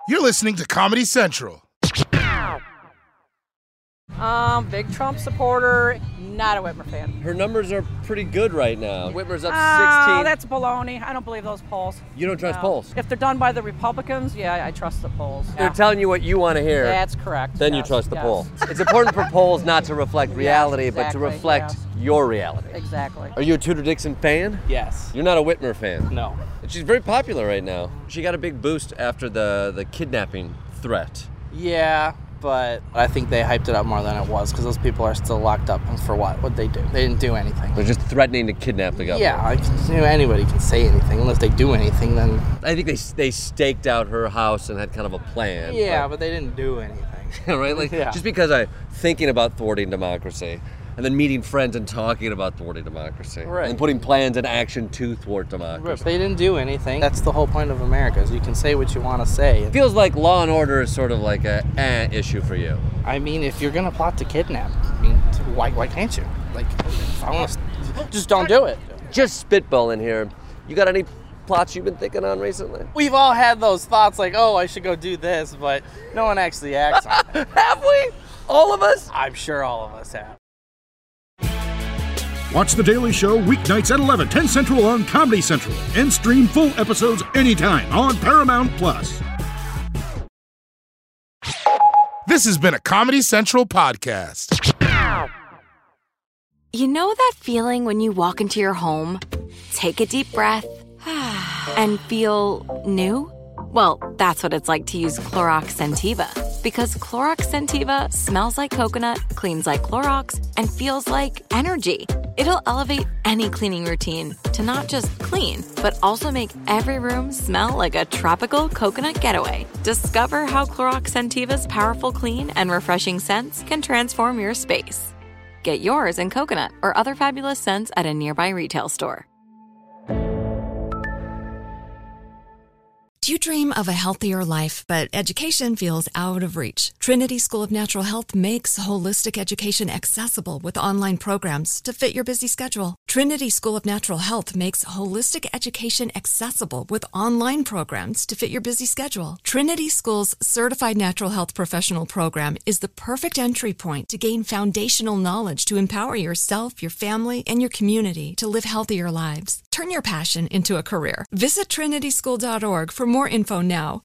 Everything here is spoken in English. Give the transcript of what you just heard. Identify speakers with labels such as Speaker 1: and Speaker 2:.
Speaker 1: You're listening to Comedy Central.
Speaker 2: Big Trump supporter, not a Whitmer fan.
Speaker 3: Her numbers are pretty good right now. Whitmer's up 16.
Speaker 2: Oh, that's baloney. I don't believe those polls.
Speaker 3: You don't trust polls?
Speaker 2: If they're done by the Republicans, yeah, I trust the polls.
Speaker 3: They're telling you what you want to hear.
Speaker 2: That's correct.
Speaker 3: Then you trust the poll. It's important for polls not to reflect reality,
Speaker 2: Yes, exactly,
Speaker 3: but to reflect your reality.
Speaker 2: Exactly.
Speaker 3: Are you a Tudor Dixon fan?
Speaker 4: Yes.
Speaker 3: You're not a Whitmer fan?
Speaker 4: No.
Speaker 3: She's very popular right now. She got a big boost after the kidnapping threat.
Speaker 4: Yeah, but I think they hyped it up more than it was because those people are still locked up. And for what? What'd they do? They didn't do anything.
Speaker 3: They're just threatening to kidnap the governor.
Speaker 4: Yeah, anybody can say anything. Unless they do anything, then...
Speaker 3: I think they staked out her house and had kind of a plan.
Speaker 4: Yeah, but they didn't do anything.
Speaker 3: Right? Like, just because I'm thinking about thwarting democracy and then meeting friends and talking about thwarting democracy.
Speaker 4: Right.
Speaker 3: And putting plans in action to thwart democracy.
Speaker 4: They didn't do anything. That's the whole point of America, is you can say what you want to say.
Speaker 3: It feels like law and order is sort of like a issue for you.
Speaker 4: I mean, if you're going to plot to kidnap, I mean, why can't you? Like, if I want to... Just don't do it.
Speaker 3: Just spitball in here. You got any plots you've been thinking on recently?
Speaker 4: We've all had those thoughts like, oh, I should go do this, but no one actually acts on it.
Speaker 3: Have we? All of us?
Speaker 4: I'm sure all of us have.
Speaker 5: Watch The Daily Show weeknights at 11, 10 Central on Comedy Central. And stream full episodes anytime on Paramount+.
Speaker 1: This has been a Comedy Central podcast.
Speaker 6: You know that feeling when you walk into your home, take a deep breath, and feel new? Well, that's what it's like to use Clorox Scentiva. Because Clorox Scentiva smells like coconut, cleans like Clorox, and feels like energy. It'll elevate any cleaning routine to not just clean, but also make every room smell like a tropical coconut getaway. Discover how Clorox Scentiva's powerful clean and refreshing scents can transform your space. Get yours in coconut or other fabulous scents at a nearby retail store.
Speaker 7: Do you dream of a healthier life, but education feels out of reach? Trinity School of Natural Health makes holistic education accessible with online programs to fit your busy schedule. Trinity School of Natural Health makes holistic education accessible with online programs to fit your busy schedule. Trinity School's Certified Natural Health Professional Program is the perfect entry point to gain foundational knowledge to empower yourself, your family, and your community to live healthier lives. Turn your passion into a career. Visit trinityschool.org for more info now.